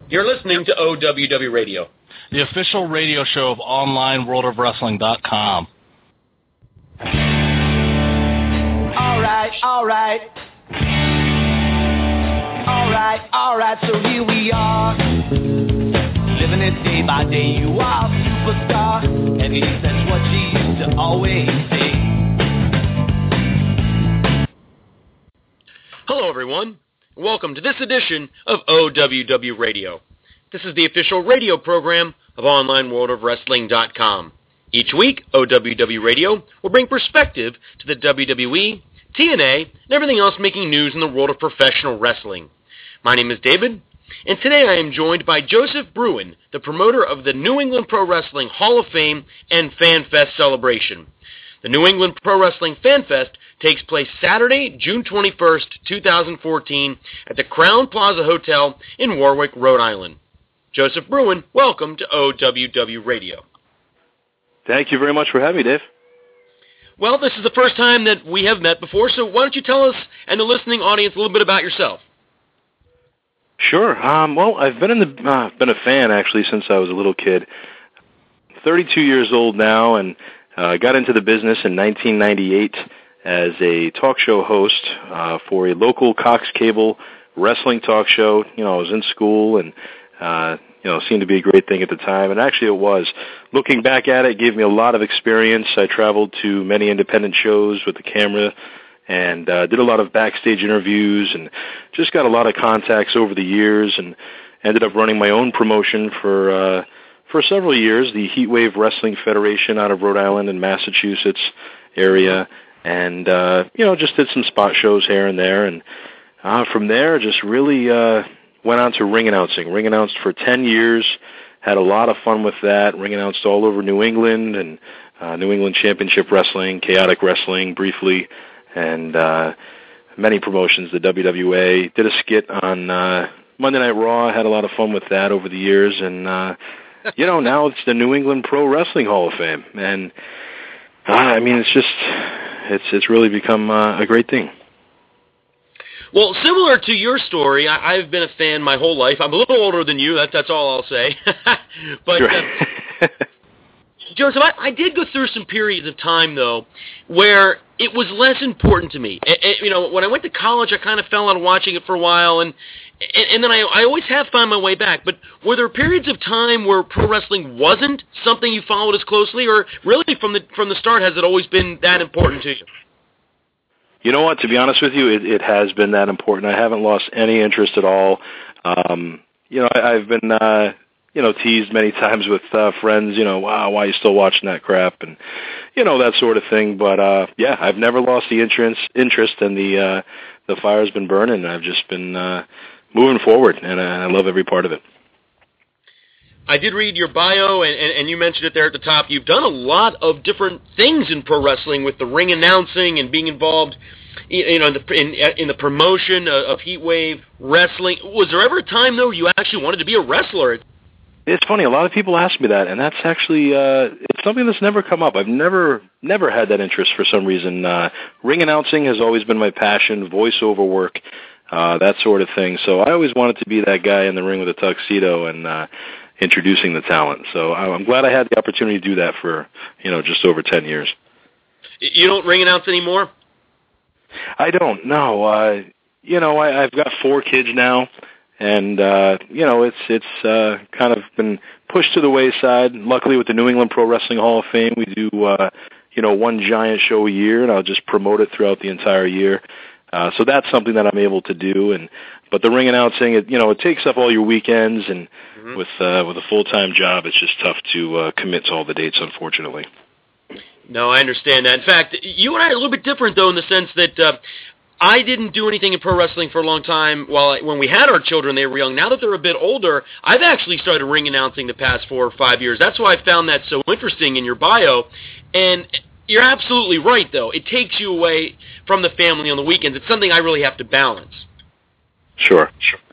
You're listening to OWW Radio, the official radio show of OnlineWorldOfWrestling.com. All right, so here we are, living it day by day. You are a superstar, and at least that's what you used to always say. Hello, everyone. Welcome to this edition of OWW Radio. This is the official radio program of OnlineWorldOfWrestling.com. Each week, OWW Radio will bring perspective to the WWE, TNA, and everything else making news in the world of professional wrestling. My name is David, and today I am joined by Joseph Bruin, the promoter of the New England Pro Wrestling Hall of Fame and Fan Fest celebration. The New England Pro Wrestling Fan Fest takes place Saturday, June 21st, 2014, at the Crown Plaza Hotel in Warwick, Rhode Island. Joseph Bruin, welcome to OWW Radio. Thank you very much for having me, Dave. Well, this is the first time that we have met before, so why don't you tell us and the listening audience a little bit about yourself? Sure. Well, I've been been a fan actually since I was a little kid. 32 years old now, and got into the business in 1998 as a talk show host for a local Cox Cable wrestling talk show. You know, I was in school, and it seemed to be a great thing at the time, and actually it was. Looking back at it gave me a lot of experience. I traveled to many independent shows with the camera and did a lot of backstage interviews and just got a lot of contacts over the years, and ended up running my own promotion for several years, the Heatwave Wrestling Federation out of Rhode Island and Massachusetts area, and just did some spot shows here and there, and from there just really went on to ring announcing. Ring announced for 10 years, had a lot of fun with that, ring announced all over New England, and New England Championship Wrestling, Chaotic Wrestling briefly, and many promotions, the WWA. Did a skit on Monday Night Raw, had a lot of fun with that over the years, and now it's the New England Pro Wrestling Hall of Fame, and it's really become a great thing. Well, similar to your story, I've been a fan my whole life. I'm a little older than you, that's all I'll say. But, sure. Joseph, I did go through some periods of time, though, where it was less important to me. When I went to college, I kind of fell out of watching it for a while, and then I always have found my way back. But were there periods of time where pro wrestling wasn't something you followed as closely, or really from the start has it always been that important to you? You know what? To be honest with you, it has been that important. I haven't lost any interest at all. I've been teased many times with friends. Wow, why are you still watching that crap? And that sort of thing. But I've never lost the interest, and the fire's been burning. I've just been moving forward, and I love every part of it. I did read your bio, and you mentioned it there at the top. You've done a lot of different things in pro wrestling with the ring announcing and being involved, in the promotion of Heatwave Wrestling. Was there ever a time, though, you actually wanted to be a wrestler? It's funny. A lot of people ask me that, and that's actually it's something that's never come up. I've never had that interest for some reason. Ring announcing has always been my passion, voiceover work, that sort of thing. So I always wanted to be that guy in the ring with a tuxedo and introducing the talent. So I'm glad I had the opportunity to do that for, just over 10 years. You don't ring announce anymore? I don't, no. I've got 4 kids now, and, it's kind of been pushed to the wayside. Luckily, with the New England Pro Wrestling Hall of Fame, we do, one giant show a year, and I'll just promote it throughout the entire year. So that's something that I'm able to do, but the ring announcing, it takes up all your weekends, and with a full-time job, it's just tough to commit to all the dates, unfortunately. No, I understand that. In fact, you and I are a little bit different, though, in the sense that I didn't do anything in pro wrestling for a long time. When we had our children, they were young. Now that they're a bit older, I've actually started ring announcing the past 4 or 5 years. That's why I found that so interesting in your bio, and you're absolutely right, though. It takes you away from the family on the weekends. It's something I really have to balance. Sure.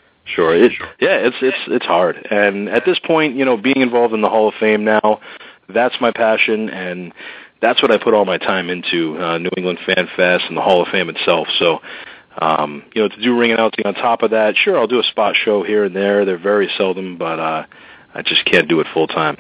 It's hard. And at this point, being involved in the Hall of Fame now, that's my passion, and that's what I put all my time into, New England Fan Fest and the Hall of Fame itself. So To do ring announcing on top of that, sure, I'll do a spot show here and there. They're very seldom, but I just can't do it full time.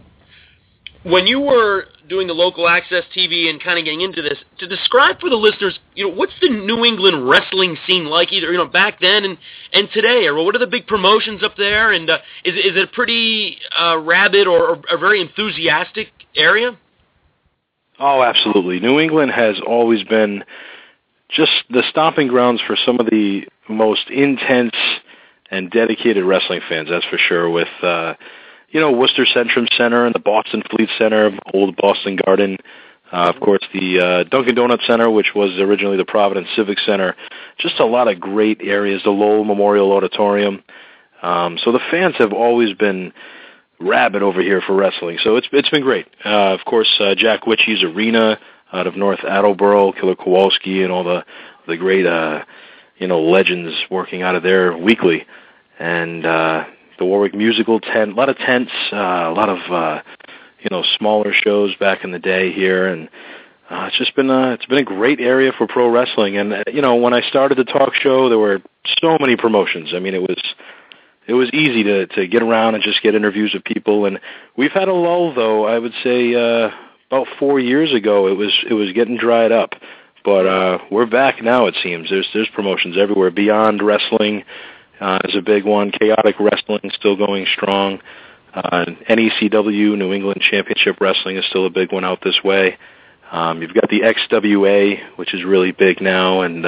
When you were doing the local access TV and kind of getting into this, to describe for the listeners, what's the New England wrestling scene like, either back then and today, or what are the big promotions up there, and is it a pretty rabid or a very enthusiastic area? Oh, absolutely. New England has always been just the stomping grounds for some of the most intense and dedicated wrestling fans, that's for sure, with Worcester Centrum Center and the Boston Fleet Center, Old Boston Garden, of course the Dunkin' Donuts Center, which was originally the Providence Civic Center. Just a lot of great areas, the Lowell Memorial Auditorium. So the fans have always been rabid over here for wrestling, so it's been great. Of course, Jack Witchy's Arena out of North Attleboro, Killer Kowalski, and all the great legends working out of there weekly, and the Warwick Musical tent, a lot of tents, a lot of smaller shows back in the day here, and it's been a great area for pro wrestling. And when I started the talk show, there were so many promotions. I mean, it was easy to get around and just get interviews with people. And we've had a lull, though. I would say about 4 years ago, it was getting dried up. But we're back now. It seems there's promotions everywhere. Beyond Wrestling is a big one. Chaotic Wrestling still going strong. NECW, New England Championship Wrestling, is still a big one out this way. You've got the XWA, which is really big now, and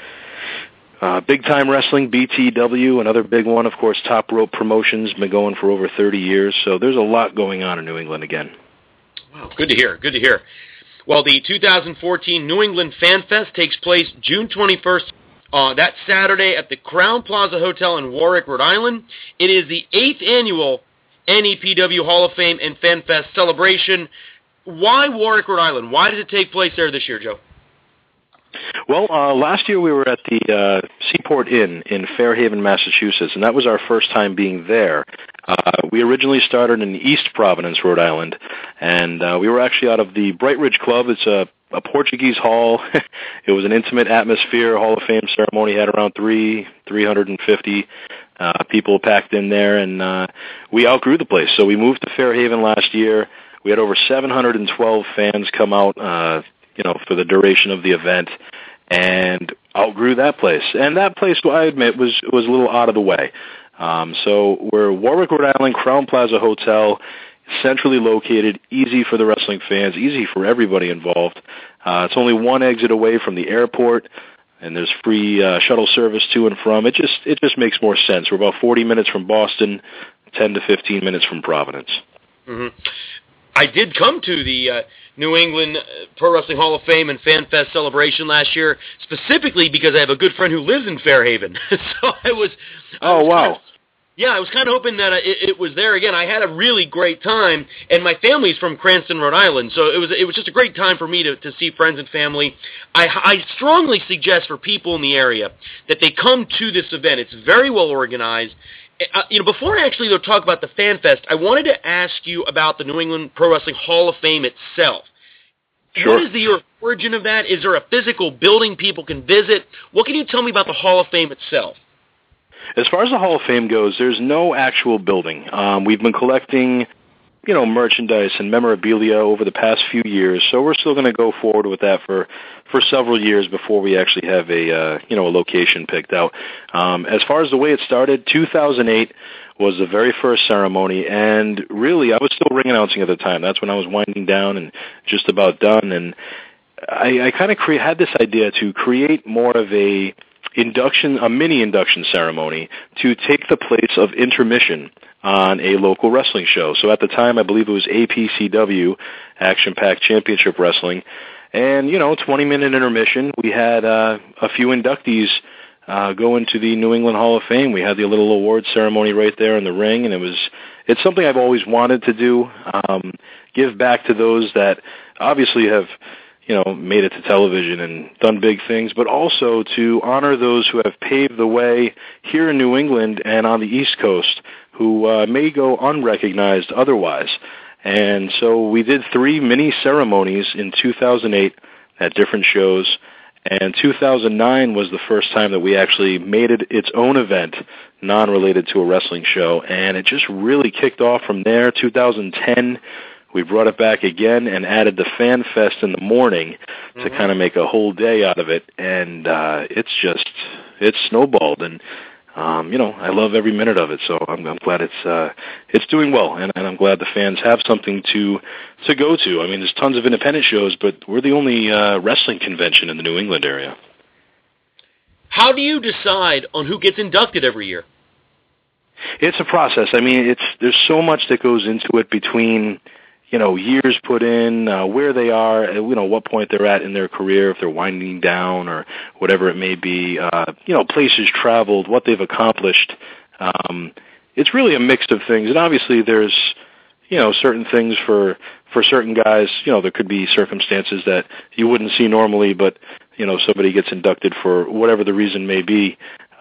Big Time Wrestling, BTW, another big one. Of course, Top Rope Promotions, been going for over 30 years. So there's a lot going on in New England again. Wow, good to hear. Good to hear. Well, the 2014 New England Fan Fest takes place June 21st. That Saturday at the Crown Plaza Hotel in Warwick, Rhode Island. It is the 8th annual NEPW Hall of Fame and Fan Fest celebration. Why Warwick, Rhode Island? Why did it take place there this year, Joe? Well, last year we were at the Seaport Inn in Fairhaven, Massachusetts, and that was our first time being there. We originally started in East Providence, Rhode Island, and we were actually out of the Bright Ridge Club. It's a Portuguese hall. It was an intimate atmosphere. Hall of Fame ceremony had around 350 people packed in there, and we outgrew the place. So we moved to Fairhaven last year. We had over 712 fans come out, for the duration of the event, and outgrew that place. And that place, I admit, was a little out of the way. So we're Warwick, Rhode Island, Crown Plaza Hotel, centrally located, easy for the wrestling fans, easy for everybody involved. It's only one exit away from the airport, and there's free shuttle service to and from. It just makes more sense. We're about 40 minutes from Boston, 10 to 15 minutes from Providence. Mm-hmm. I did come to the New England Pro Wrestling Hall of Fame and Fan Fest celebration last year, specifically because I have a good friend who lives in Fairhaven. So I was wow. I was kind of hoping that it was there again. I had a really great time, and my family's from Cranston, Rhode Island, so it was just a great time for me to see friends and family. I strongly suggest for people in the area that they come to this event. It's very well organized. Before I actually talk about the Fan Fest, I wanted to ask you about the New England Pro Wrestling Hall of Fame itself. Sure. What is the origin of that? Is there a physical building people can visit? What can you tell me about the Hall of Fame itself? As far as the Hall of Fame goes, there's no actual building. We've been collecting, merchandise and memorabilia over the past few years, so we're still going to go forward with that for several years before we actually have a location picked out. As far as the way it started, 2008 was the very first ceremony, and really, I was still ring announcing at the time. That's when I was winding down and just about done, and I kind of had this idea to create more of a mini induction ceremony to take the place of intermission on a local wrestling show. So at the time, I believe it was APCW, Action Pack Championship Wrestling, and 20-minute intermission. We had a few inductees go into the New England Hall of Fame. We had the little award ceremony right there in the ring, and it's something I've always wanted to do. Give back to those that obviously have made it to television and done big things, but also to honor those who have paved the way here in New England and on the East Coast who may go unrecognized otherwise. And so we did 3 mini ceremonies in 2008 at different shows, And 2009 was the first time that we actually made it its own event, non-related to a wrestling show, and it just really kicked off from there. 2010, we brought it back again and added the Fan Fest in the morning to kind of make a whole day out of it, and it's snowballed, and I love every minute of it, so I'm glad it's doing well, and I'm glad the fans have something to go to. I mean, there's tons of independent shows, but we're the only wrestling convention in the New England area. How do you decide on who gets inducted every year? It's a process. I mean, there's so much that goes into it between years put in, where they are, what point they're at in their career, if they're winding down or whatever it may be, places traveled, what they've accomplished. It's really a mix of things. And obviously there's, certain things for certain guys, there could be circumstances that you wouldn't see normally, but, somebody gets inducted for whatever the reason may be.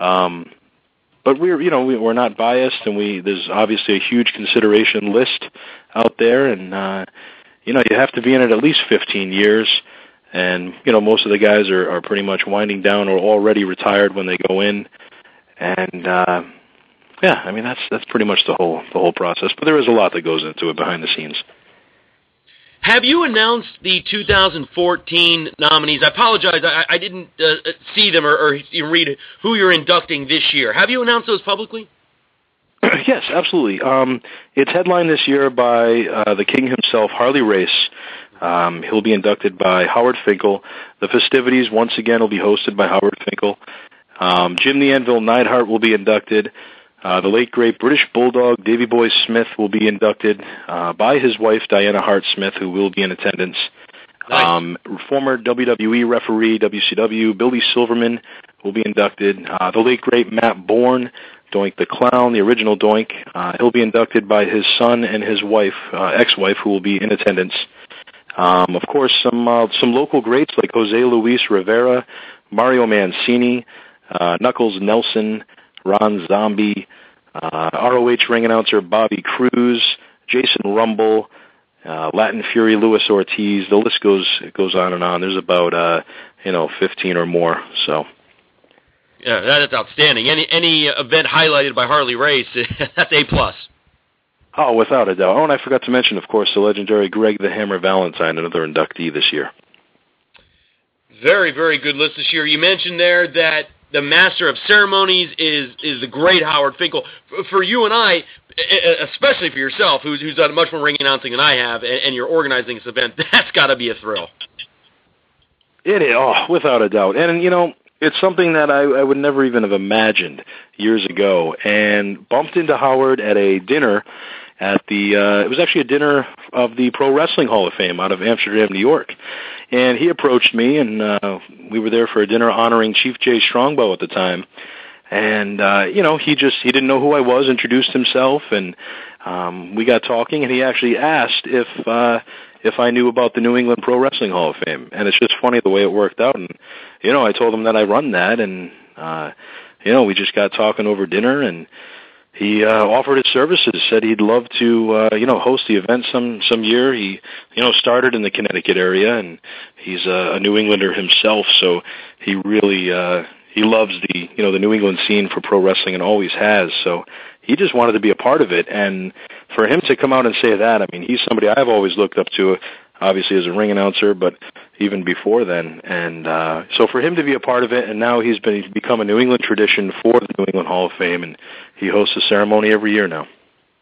But we're not biased, and there's obviously a huge consideration list out there, and you have to be in it at least 15 years, and most of the guys are pretty much winding down or already retired when they go in, and I mean that's pretty much the whole process. But there is a lot that goes into it behind the scenes. Have you announced the 2014 nominees? I apologize, I didn't see them or read who you're inducting this year. Have you announced those publicly? Yes, absolutely. It's headlined this year by the King himself, Harley Race. He'll be inducted by Howard Finkel. The festivities, once again, will be hosted by Howard Finkel. Jim the Anvil Neidhart will be inducted. The late, great British Bulldog Davy Boy Smith will be inducted by his wife, Diana Hart Smith, who will be in attendance. Nice. Former WWE referee, WCW, Billy Silverman will be inducted. The late, great Matt Bourne, Doink the Clown, the original Doink, he'll be inducted by his son and his wife, ex-wife, who will be in attendance. Of course, some local greats like Jose Luis Rivera, Mario Mancini, Knuckles Nelson, Ron Zombie, ROH ring announcer Bobby Cruz, Jason Rumble, Latin Fury Luis Ortiz. The list goes on and on. There's about 15 or more. So. Yeah, that's outstanding. Any event highlighted by Harley Race, that's A+. Oh, without a doubt. Oh, and I forgot to mention, of course, the legendary Greg the Hammer Valentine, another inductee this year. Very, very good list this year. You mentioned there that the Master of Ceremonies is the great Howard Finkel. For you and I, especially for yourself, who's done much more ring announcing than I have, and you're organizing this event, that's got to be a thrill. It is, without a doubt. And, it's something that I would never even have imagined years ago, and bumped into Howard at a dinner at it was actually a dinner of the Pro Wrestling Hall of Fame out of Amsterdam, New York. And he approached me, and we were there for a dinner honoring Chief Jay Strongbow at the time. And, he didn't know who I was, introduced himself, and we got talking, and he actually asked if I knew about the New England Pro Wrestling Hall of Fame. And it's just funny the way it worked out. And, I told him that I run that, and, we just got talking over dinner, and he offered his services, said he'd love to, host the event some year. He, started in the Connecticut area, and he's a New Englander himself, so he really, he loves the New England scene for pro wrestling and always has, so he just wanted to be a part of it. And for him to come out and say that, I mean, he's somebody I've always looked up to, obviously as a ring announcer, but even before then. And so for him to be a part of it, and now he's become a New England tradition for the New England Hall of Fame, and he hosts a ceremony every year now.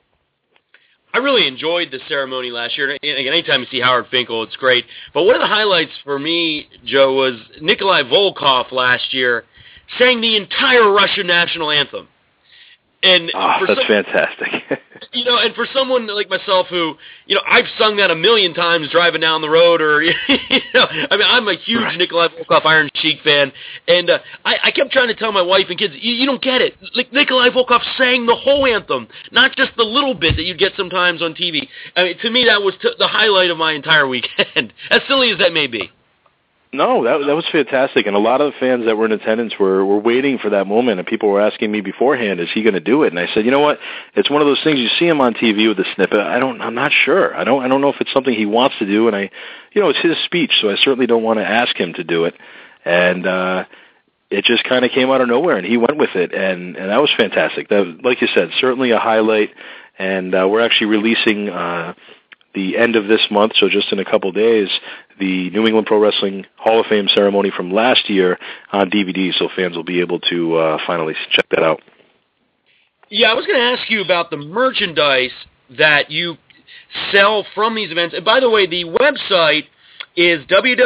I really enjoyed the ceremony last year. Anytime you see Howard Finkel, it's great. But one of the highlights for me, Joe, was Nikolai Volkov last year sang the entire Russian national anthem. And that's fantastic. And for someone like myself who, I've sung that a million times driving down the road, or, I'm a huge Nikolai Volkov Iron Sheik fan, and I kept trying to tell my wife and kids, you don't get it. Like, Nikolai Volkov sang the whole anthem, not just the little bit that you get sometimes on TV. I mean, to me, that was the highlight of my entire weekend, as silly as that may be. No, that was fantastic, and a lot of the fans that were in attendance were waiting for that moment, and people were asking me beforehand, is he going to do it? And I said, you know what? It's one of those things, you see him on TV with a snippet. I'm not sure. I don't know if it's something he wants to do, and it's his speech, so I certainly don't want to ask him to do it. and it just kind of came out of nowhere, and he went with it, and that was fantastic. That, like you said, certainly a highlight, and we're actually releasing the end of this month, so just in a couple days, the New England Pro Wrestling Hall of Fame ceremony from last year on DVD, so fans will be able to finally check that out. Yeah, I was going to ask you about the merchandise that you sell from these events. And by the way, the website is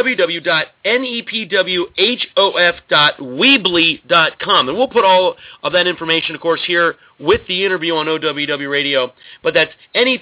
www.nepwhof.weebly.com. And we'll put all of that information, of course, here with the interview on OWW Radio. But that's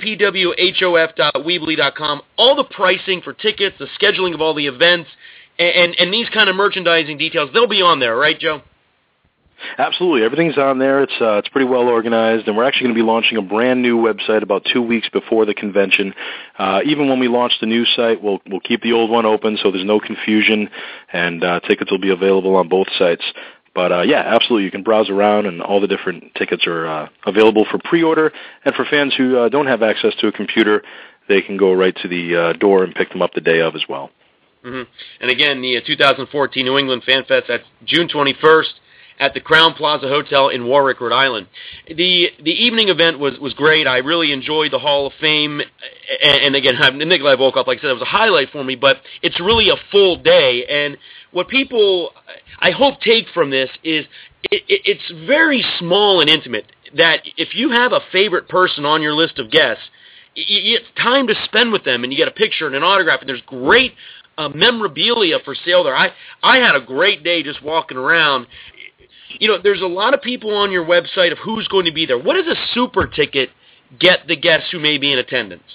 nepwhof.weebly.com. All the pricing for tickets, the scheduling of all the events, and these kind of merchandising details, they'll be on there, right, Joe? Absolutely. Everything's on there. It's pretty well organized, and we're actually going to be launching a brand new website about 2 weeks before the convention. Even when we launch the new site, we'll keep the old one open so there's no confusion, and tickets will be available on both sites. But yeah, absolutely, you can browse around, and all the different tickets are available for pre-order. And for fans who don't have access to a computer, they can go right to the door and pick them up the day of as well. Mm-hmm. And again, the 2014 New England Fan Fest, that's June 21st. At the Crown Plaza Hotel in Warwick, Rhode Island. The evening event was great. I really enjoyed the Hall of Fame, and again, Nikolai Volkov, like I said, it was a highlight for me, but it's really a full day, and what people, I hope, take from this is it's very small and intimate, that if you have a favorite person on your list of guests, it's time to spend with them, and you get a picture and an autograph, and there's great memorabilia for sale there. I had a great day just walking around. You know, there's a lot of people on your website of who's going to be there. What does a super ticket get the guests who may be in attendance?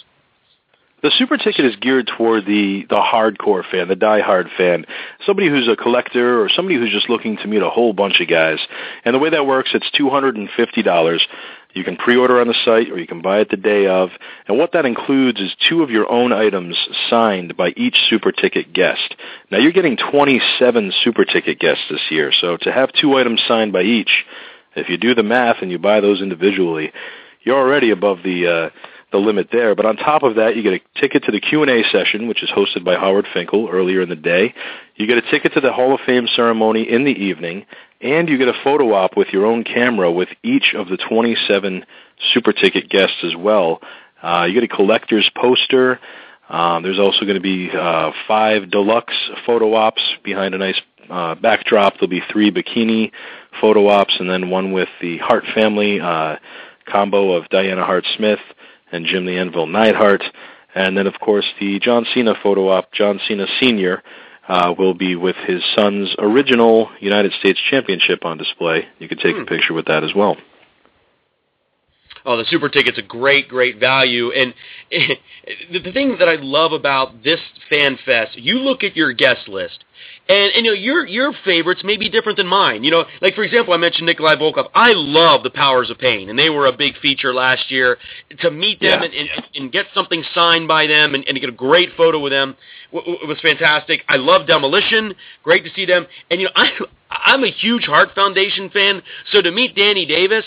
The super ticket is geared toward the hardcore fan, the diehard fan, somebody who's a collector or somebody who's just looking to meet a whole bunch of guys. And the way that works, it's $250. You can pre-order on the site, or you can buy it the day of. And what that includes is 2 of your own items signed by each super ticket guest. Now, you're getting 27 super ticket guests this year, so to have 2 items signed by each, if you do the math and you buy those individually, you're already above the limit there. But on top of that, you get a ticket to the Q&A session, which is hosted by Howard Finkel earlier in the day. You get a ticket to the Hall of Fame ceremony in the evening, and you get a photo op with your own camera with each of the 27 super ticket guests as well. You get a collector's poster. There's also going to be 5 deluxe photo ops behind a nice backdrop. There'll be 3 bikini photo ops, and then 1 with the Hart family combo of Diana Hart-Smith and Jim the Anvil Neidhart. And then, of course, the John Cena photo op, John Cena Sr., will be with his son's original United States Championship on display. You can take a picture with that as well. Oh, the super ticket's a great, great value. And the thing that I love about this Fan Fest, you look at your guest list, and you know, your favorites may be different than mine. You know, like, for example, I mentioned Nikolai Volkov. I love the Powers of Pain, and they were a big feature last year. To meet them and get something signed by them and get a great photo with them, it was fantastic. I love Demolition. Great to see them. And, you know, I'm a huge Hart Foundation fan, so to meet Danny Davis,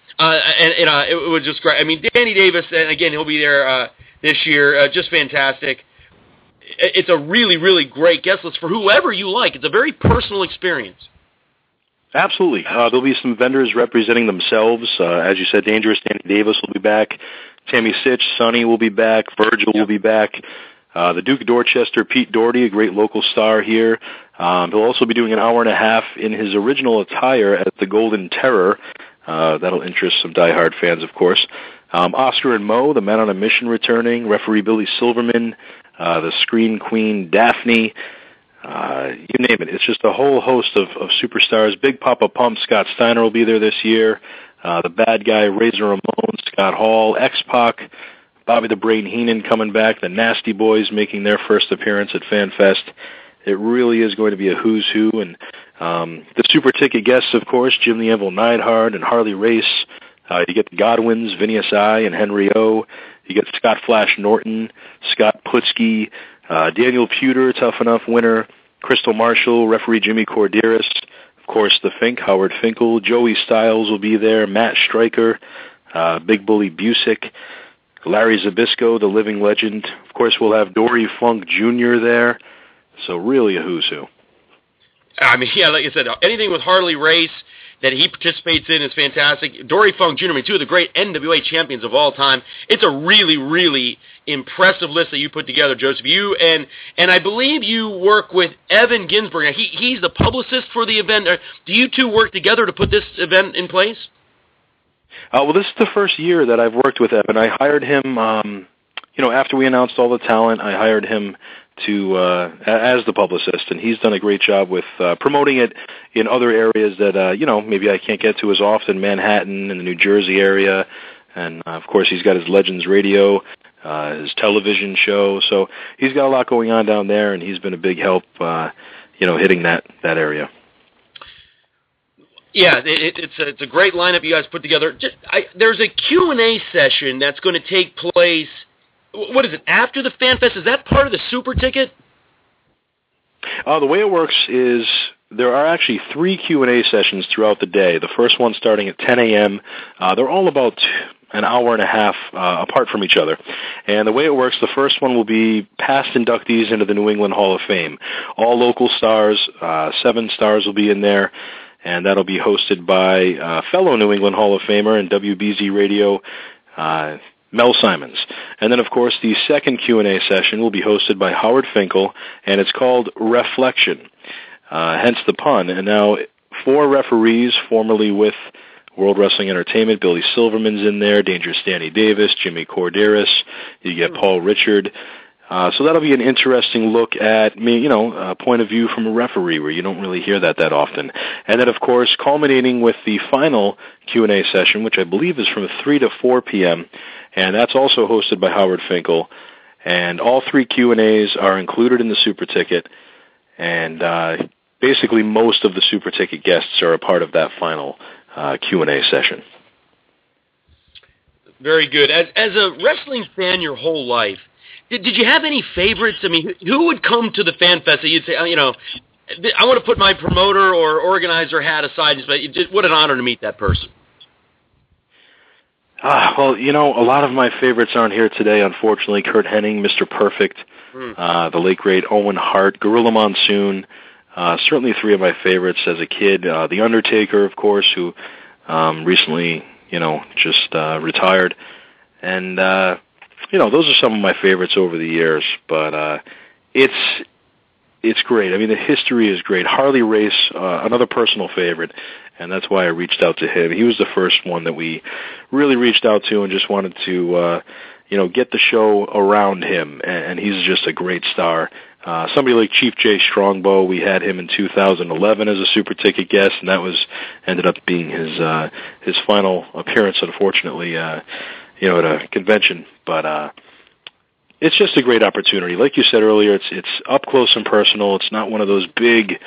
it was just great. I mean, Danny Davis, and again, he'll be there this year, just fantastic. It's a really, really great guest list for whoever you like. It's a very personal experience. Absolutely. There'll be some vendors representing themselves. As you said, Dangerous Danny Davis will be back. Tammy Sitch, Sonny will be back. Virgil will be back. The Duke of Dorchester, Pete Doherty, a great local star here. He'll also be doing an hour and a half in his original attire at the Golden Terror. That'll interest some diehard fans, of course. Oscar and Mo, the Men on a Mission returning. Referee Billy Silverman. The Screen Queen Daphne, you name it. It's just a whole host of superstars. Big Papa Pump, Scott Steiner will be there this year. The Bad Guy, Razor Ramon, Scott Hall, X-Pac, Bobby the Brain Heenan coming back, the Nasty Boys making their first appearance at FanFest. It really is going to be a who's who. And the super ticket guests, of course, Jim the Anvil Neidhart and Harley Race. You get the Godwins, Vinny S.I. and Henry O. You get Scott Flash Norton, Scott Putsky, Daniel Puder, Tough Enough winner, Crystal Marshall, referee Jimmy Corderas, of course the Fink, Howard Finkel, Joey Styles will be there, Matt Stryker, Big Bully Busick, Larry Zbyszko, the living legend. Of course, we'll have Dory Funk Jr. there, so really a who's who. I mean, yeah, like I said, anything with Harley Race that he participates in is fantastic. Dory Funk Jr., I mean, two of the great NWA champions of all time. It's a really, really impressive list that you put together, Joseph. You and I believe you work with Evan Ginsberg. Now, he's the publicist for the event. Do you two work together to put this event in place? Well, this is the first year that I've worked with Evan. I hired him, after we announced all the talent, I hired him to as the publicist, and he's done a great job with promoting it in other areas that maybe I can't get to as often, Manhattan and the New Jersey area, and of course he's got his Legends Radio, his television show, so he's got a lot going on down there, and he's been a big help, hitting that area. Yeah, it's a great lineup you guys put together. There's a Q&A session that's going to take place. What is it, after the Fan Fest? Is that part of the super ticket? The way it works is there are actually 3 Q&A sessions throughout the day. The first one starting at 10 a.m. They're all about an hour and a half apart from each other. And the way it works, the first one will be past inductees into the New England Hall of Fame. All local stars, 7 stars will be in there, and that'll be hosted by fellow New England Hall of Famer and WBZ Radio, Mel Simons. And then, of course, the second Q&A session will be hosted by Howard Finkel, and it's called Reflection, hence the pun. And now 4 referees formerly with World Wrestling Entertainment. Billy Silverman's in there, Dangerous Danny Davis, Jimmy Corderas. You get Paul Richard. So that'll be an interesting look at, a point of view from a referee where you don't really hear that often. And then, of course, culminating with the final Q&A session, which I believe is from 3 to 4 p.m., and that's also hosted by Howard Finkel. And all 3 Q&As are included in the Super Ticket, and basically most of the Super Ticket guests are a part of that final Q&A session. Very good. As a wrestling fan your whole life, did you have any favorites? I mean, who would come to the Fan Fest that you'd say, I want to put my promoter or organizer hat aside, but what an honor to meet that person? Well, a lot of my favorites aren't here today, unfortunately. Curt Hennig, Mr. Perfect, the late, great Owen Hart, Gorilla Monsoon, certainly 3 of my favorites as a kid. The Undertaker, of course, who recently, just retired. And, those are some of my favorites over the years, but it's great. I mean, the history is great. Harley Race, another personal favorite, and that's why I reached out to him. He was the first one that we really reached out to and just wanted to, get the show around him, and he's just a great star. Somebody like Chief Jay Strongbow, we had him in 2011 as a Super Ticket guest, and that ended up being his final appearance, unfortunately, at a convention. But it's just a great opportunity. Like you said earlier, it's up close and personal. It's not one of those big,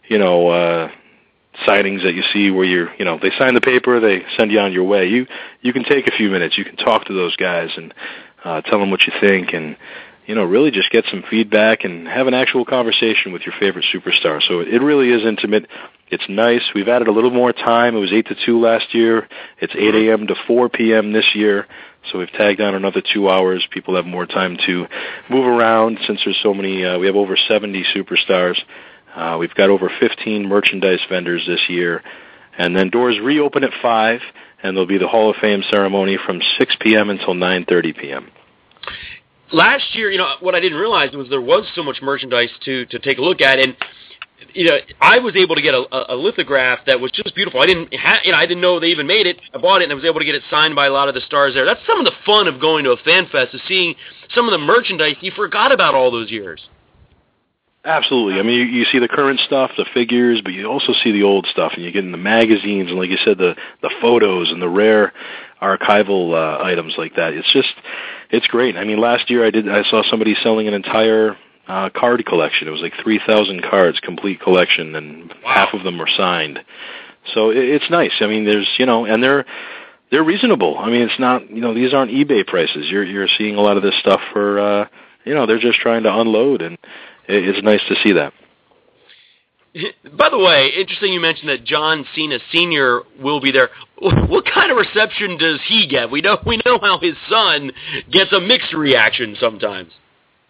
signings that you see where they sign the paper, they send you on your way. You can take a few minutes. You can talk to those guys and tell them what you think, and really just get some feedback and have an actual conversation with your favorite superstar. So it really is intimate. It's nice. We've added a little more time. It was 8 to 2 last year. It's 8 a.m. to 4 p.m. this year. So we've tagged on another 2 hours. People have more time to move around since there's so many. We have over 70 superstars. We've got over 15 merchandise vendors this year. And then doors reopen at 5, and there'll be the Hall of Fame ceremony from 6 p.m. until 9:30 p.m. Last year, what I didn't realize was there was so much merchandise to take a look at, and I was able to get a lithograph that was just beautiful. I didn't know they even made it. I bought it, and I was able to get it signed by a lot of the stars there. That's some of the fun of going to a Fan Fest, is seeing some of the merchandise you forgot about all those years. Absolutely. I mean, you see the current stuff, the figures, but you also see the old stuff, and you get in the magazines, and like you said, the photos and the rare archival items like that. It's great. I mean, last year I saw somebody selling an entire card collection. It was like 3,000 cards, complete collection, and half of them were signed. So it's nice. I mean, there's and they're reasonable. I mean, it's not these aren't eBay prices. You're seeing a lot of this stuff for they're just trying to unload, and it's nice to see that. By the way, interesting you mentioned that John Cena Sr. will be there. What kind of reception does he get? We know how his son gets a mixed reaction sometimes.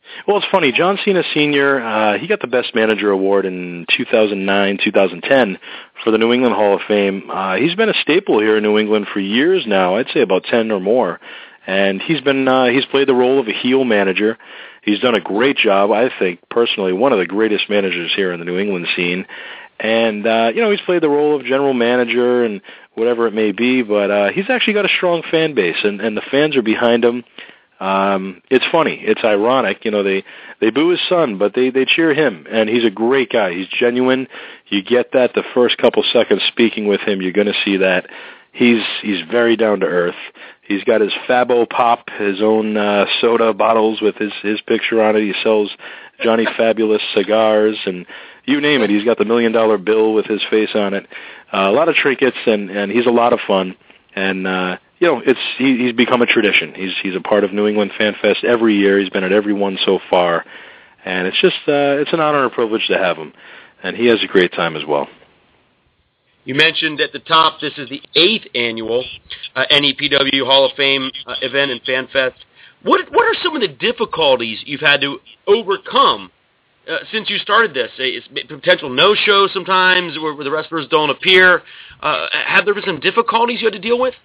Well, it's funny. John Cena Sr., he got the Best Manager award in 2009, 2010 for the New England Hall of Fame. He's been a staple here in New England for years now. I'd say about 10 or more. And he's played the role of a heel manager. He's done a great job, I think, personally, one of the greatest managers here in the New England scene. And, he's played the role of general manager and whatever it may be, but he's actually got a strong fan base, and the fans are behind him. It's funny. It's ironic. They boo his son, but they cheer him, and he's a great guy. He's genuine. You get that the first couple seconds speaking with him. You're going to see that. He's very down to earth. He's got his Fabo Pop, his own soda bottles with his picture on it. He sells Johnny Fabulous cigars, and you name it. He's got the $1 million bill with his face on it. A lot of trinkets, and he's a lot of fun. And he's become a tradition. He's a part of New England Fan Fest every year. He's been at every one so far, and it's just it's an honor and a privilege to have him. And he has a great time as well. You mentioned at the top this is the 8th annual NEPW Hall of Fame event and Fan Fest. What are some of the difficulties you've had to overcome since you started this? It's potential no-shows sometimes where the wrestlers don't appear. Have there been some difficulties you had to deal with?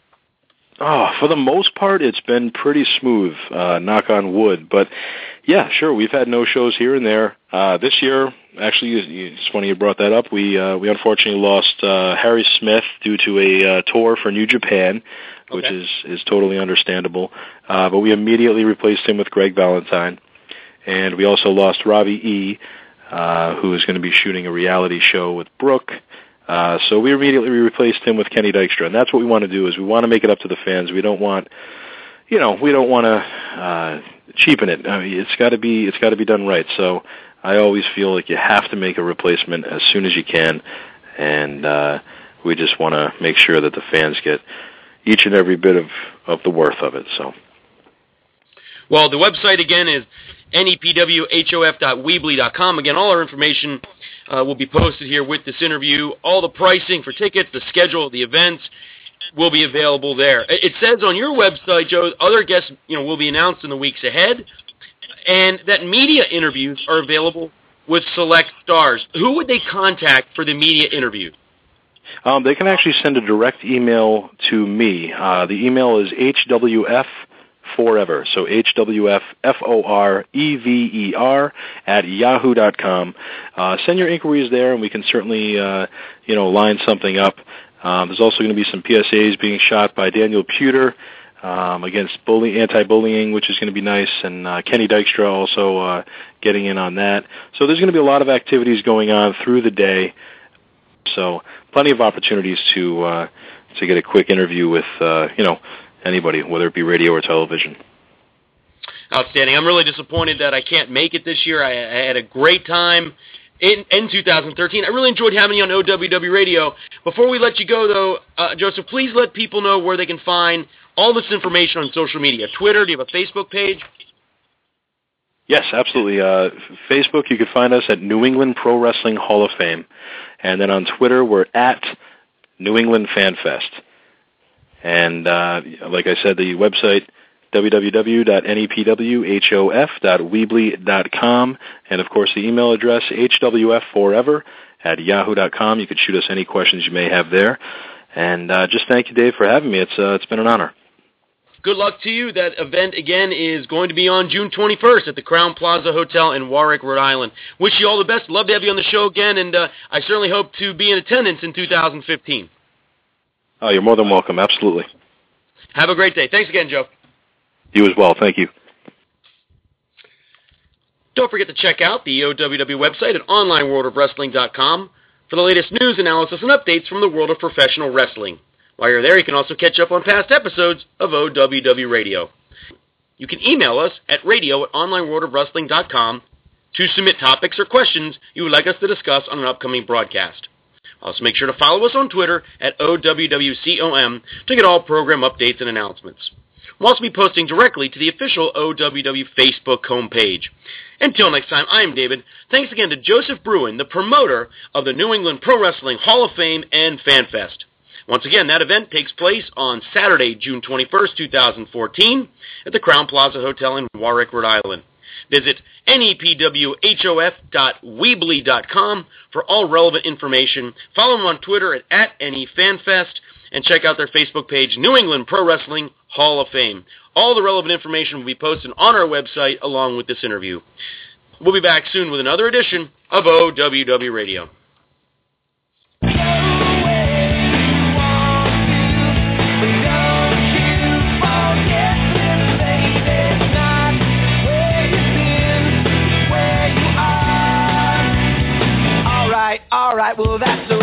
Oh, for the most part, it's been pretty smooth, knock on wood. But, yeah, sure, we've had no-shows here and there. This year, actually, it's funny you brought that up. We unfortunately lost Harry Smith due to a tour for New Japan, which is totally understandable. But we immediately replaced him with Greg Valentine. And we also lost Robbie E., who is going to be shooting a reality show with Brooke. So we immediately replaced him with Kenny Dykstra, and that's what we want to do. Is we want to make it up to the fans. We don't want, we don't want to cheapen it. I mean, it's got to be done right. So I always feel like you have to make a replacement as soon as you can, and we just want to make sure that the fans get each and every bit of the worth of it. So, well, the website again is nepwhof.weebly.com. Again, all our information will be posted here with this interview. All the pricing for tickets, the schedule of the events will be available there. It says on your website, Joe, other guests will be announced in the weeks ahead, and that media interviews are available with select stars. Who would they contact for the media interview? They can actually send a direct email to me. The email is HWF Forever, so HWFFOREVER @yahoo.com. Send your inquiries there, and we can certainly, line something up. There's also going to be some PSAs being shot by Daniel Puder against anti-bullying, which is going to be nice, and Kenny Dykstra also getting in on that. So there's going to be a lot of activities going on through the day. So plenty of opportunities to get a quick interview with, anybody, whether it be radio or television. Outstanding. I'm really disappointed that I can't make it this year. I had a great time in 2013. I really enjoyed having you on OWW Radio. Before we let you go, though, Joseph, please let people know where they can find all this information on social media. Twitter, do you have a Facebook page? Yes, absolutely. Facebook, you can find us at New England Pro Wrestling Hall of Fame. And then on Twitter, we're at New England Fan Fest. And like I said, the website, www.nepwhof.weebly.com. And, of course, the email address, hwfforever@yahoo.com. You can shoot us any questions you may have there. And just thank you, Dave, for having me. It's been an honor. Good luck to you. That event, again, is going to be on June 21st at the Crown Plaza Hotel in Warwick, Rhode Island. Wish you all the best. Love to have you on the show again, and I certainly hope to be in attendance in 2015. Oh, you're more than welcome. Absolutely. Have a great day. Thanks again, Joe. You as well. Thank you. Don't forget to check out the OWW website at onlineworldofwrestling.com for the latest news, analysis, and updates from the world of professional wrestling. While you're there, you can also catch up on past episodes of OWW Radio. You can email us at radio@onlineworldofwrestling.com to submit topics or questions you would like us to discuss on an upcoming broadcast. Also, make sure to follow us on Twitter at OWWCOM to get all program updates and announcements. We'll also be posting directly to the official OWW Facebook homepage. Until next time, I'm David. Thanks again to Joseph Bruin, the promoter of the New England Pro Wrestling Hall of Fame and Fan Fest. Once again, that event takes place on Saturday, June 21st, 2014, at the Crown Plaza Hotel in Warwick, Rhode Island. Visit nepwhof.weebly.com for all relevant information. Follow them on Twitter at NEFanfest, and check out their Facebook page, New England Pro Wrestling Hall of Fame. All the relevant information will be posted on our website along with this interview. We'll be back soon with another edition of OWW Radio. All right, well, that's